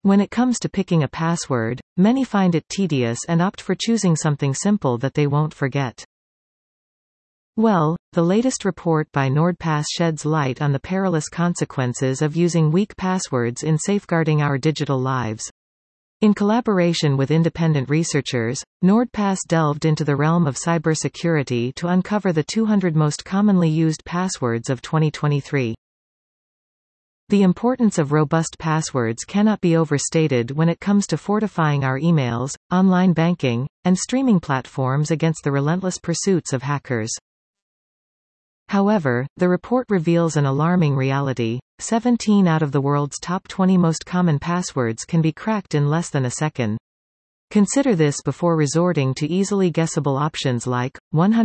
When it comes to picking a password, many find it tedious and opt for choosing something simple that they won't forget. Well, the latest report by NordPass sheds light on the perilous consequences of using weak passwords in safeguarding our digital lives. In collaboration with independent researchers, NordPass delved into the realm of cybersecurity to uncover the 200 most commonly used passwords of 2023. The importance of robust passwords cannot be overstated when it comes to fortifying our emails, online banking, and streaming platforms against the relentless pursuits of hackers. However, the report reveals an alarming reality: 17 out of the world's top 20 most common passwords can be cracked in less than a second. Consider this before resorting to easily guessable options like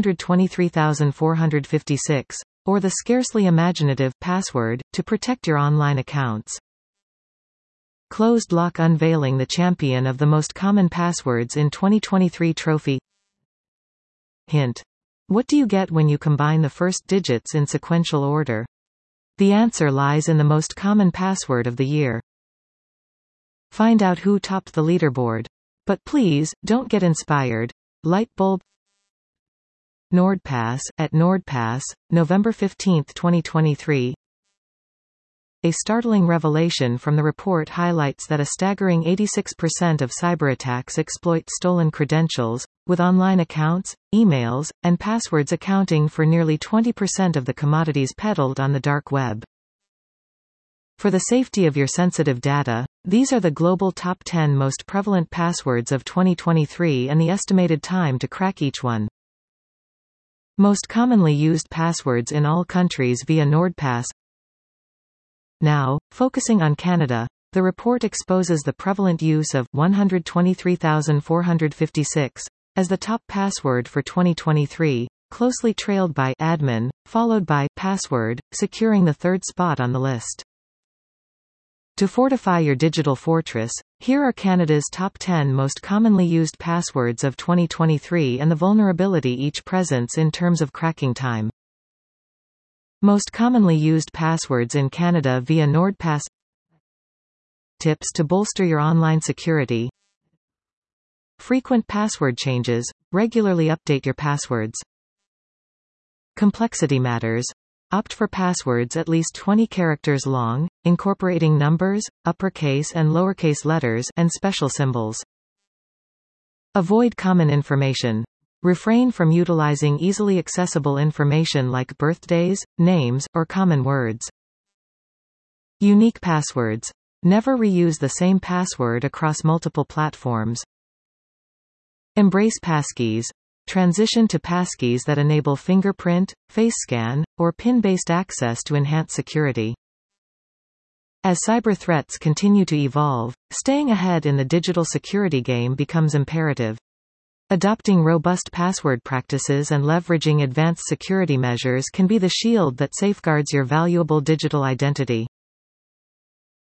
123,456 or the scarcely imaginative password to protect your online accounts. Closed Lock unveiling the champion of the most common passwords in 2023 trophy. Hint: what do you get when you combine the first digits in sequential order? The answer lies in the most common password of the year. Find out who topped the leaderboard. But please, don't get inspired. Lightbulb. NordPass, at NordPass, November 15, 2023. A startling revelation from the report highlights that a staggering 86% of cyberattacks exploit stolen credentials, with online accounts, emails, and passwords accounting for nearly 20% of the commodities peddled on the dark web. For the safety of your sensitive data, these are the global top 10 most prevalent passwords of 2023 and the estimated time to crack each one. Most commonly used passwords in all countries via NordPass. Now, focusing on Canada, the report exposes the prevalent use of 123,456 as the top password for 2023, closely trailed by admin, followed by password, securing the third spot on the list. To fortify your digital fortress, here are Canada's top 10 most commonly used passwords of 2023 and the vulnerability each presents in terms of cracking time. Most commonly used passwords in Canada via NordPass. Tips to bolster your online security. Frequent password changes. Regularly update your passwords. Complexity matters. Opt for passwords at least 20 characters long, incorporating numbers, uppercase and lowercase letters, and special symbols. Avoid common information. Refrain from utilizing easily accessible information like birthdays, names, or common words. Unique passwords. Never reuse the same password across multiple platforms. Embrace passkeys. Transition to passkeys that enable fingerprint, face scan, or PIN-based access to enhance security. As cyber threats continue to evolve, staying ahead in the digital security game becomes imperative. Adopting robust password practices and leveraging advanced security measures can be the shield that safeguards your valuable digital identity.